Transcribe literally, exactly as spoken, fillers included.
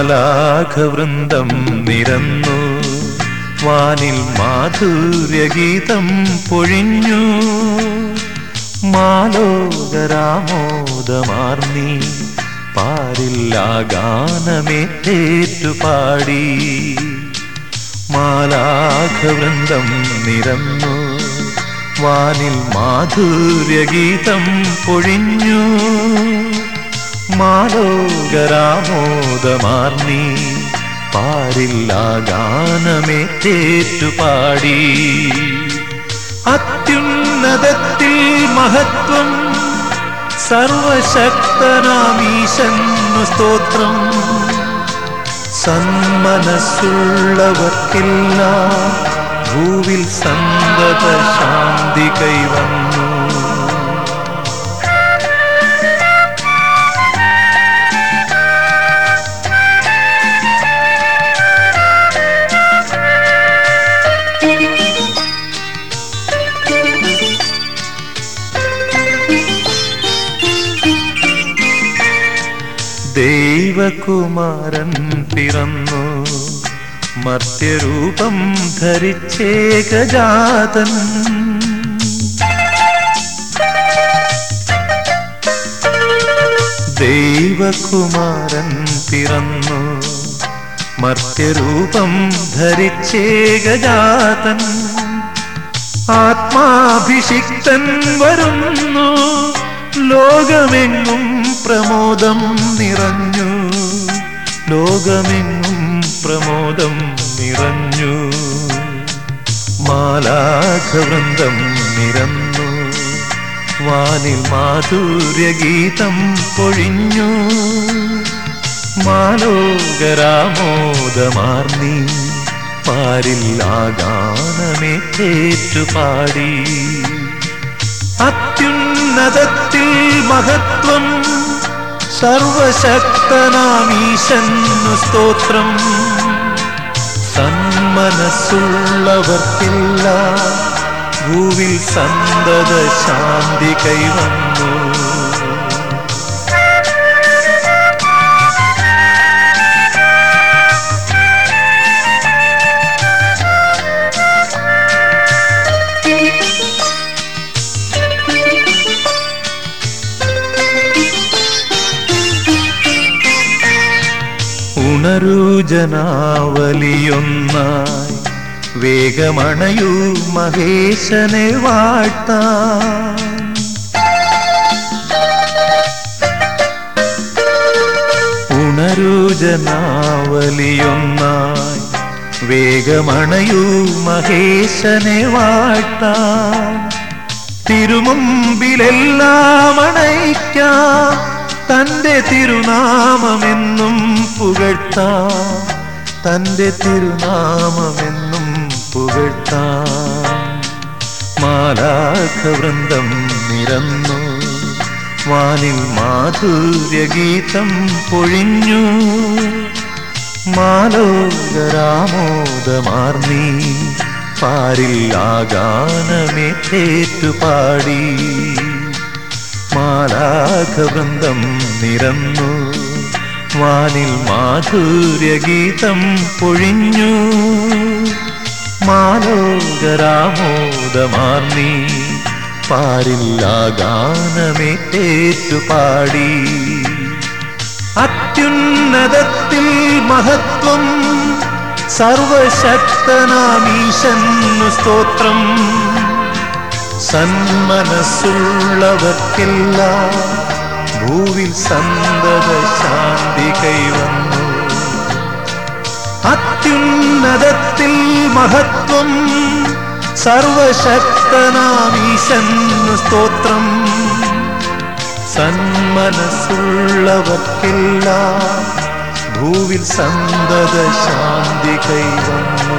മാലാഖവൃന്ദം നിരന്നു, വാനിൽ മാധുര്യഗീതം പൊഴിഞ്ഞു. മാലോകരാമോദമാർന്നീ പാരില്ലാ ഗാനമേറ്റേറ്റുപാടി. മാലാഖവൃന്ദം നിരന്നു, വാനിൽ മാധുര്യഗീതം പൊഴിഞ്ഞു. മാലോകരാമോദമാർന്നീ പാരില്ലാ ഗാനമേറ്റേറ്റുപാടി. അത്യുന്നതത്തിൽ മഹത്വം, സർവശക്തനാമീശന്നു സ്തോത്രം. സന്മനസ്സുള്ളവർക്കെല്ലാം ഭൂവിൽ സന്തത ശാന്തി കൈവന്നു. ദൈവകുമാരൻ പിറന്നു, മർത്യരൂപം ധരിച്ചേകജാതൻ. ദൈവകുമാരൻ പിറന്നു, മർത്യരൂപം ധരിച്ചേകജാതൻ. ആത്മാഭിഷിക്തൻ വരുന്നു, ലോകമെങ്ങും പ്രമോദം നിറഞ്ഞു. ലോകമെങ്ങും പ്രമോദം നിറഞ്ഞു. മാലാഖവൃന്ദം നിരന്നു, വാനിൽ മാധുര്യഗീതം പൊഴിഞ്ഞു. മാലോകരാമോദമാർന്നീ പാരില്ലാ ഗാനമേറ്റേറ്റുപാടി. അത്യുന്നതത്തിൽ മഹത്വം, സർവശക്തനാമീശന്നു സ്തോത്രം. സന്മനസ്സുള്ളവർക്കെല്ലാം ഭൂവിൽ സന്തത ശാന്തി കൈവന്നു. ഉണരൂ ജനാവലിയൊന്നായി, വേഗമണയൂ മഹേശനെ വാഴ്ത്താൻ. ഉണരൂ ജനാവലിയൊന്നായി, വേഗമണയൂ മഹേശനെ വാഴ്ത്താൻ. തിരുമുമ്പിലെല്ലാം അണയ്ക്കാം, തന്റെ തിരുനാമമെന്നും പുകഴ്ത്താം. തന്റെ തിരുനാമമെന്നും പുകഴ്ത്താം. മാലാഖവൃന്ദം നിരന്നു, വാനിൽ മാധുര്യഗീതം പൊഴിഞ്ഞു. മാലോകരാമോദമാർന്നീ പാരില്ലാ ഗാനമേറ്റേറ്റുപാടി. മാലാഖവൃന്ദം നിരന്നു, വാനിൽ മാധുര്യഗീതം പൊഴിഞ്ഞു. മാലോകരാമോദമാർന്നീ പാരില്ലാ ഗാനമേറ്റേറ്റുപാടി. അത്യുന്നതത്തിൽ മഹത്വം, സർവശക്തനാമീശന്നു സ്തോത്രം. സന്മനസ്സുള്ളവർക്കെല്ലാം ഭൂവിൽ സന്തത ശാന്തി കൈവന്നു. അത്യുന്നതത്തിൽ മഹത്വം, സർവശക്തനാമീശന്നു സ്തോത്രം. സന്മനസ്സുള്ളവർക്കെല്ലാം ഭൂവിൽ സന്തത ശാന്തി കൈവന്നു.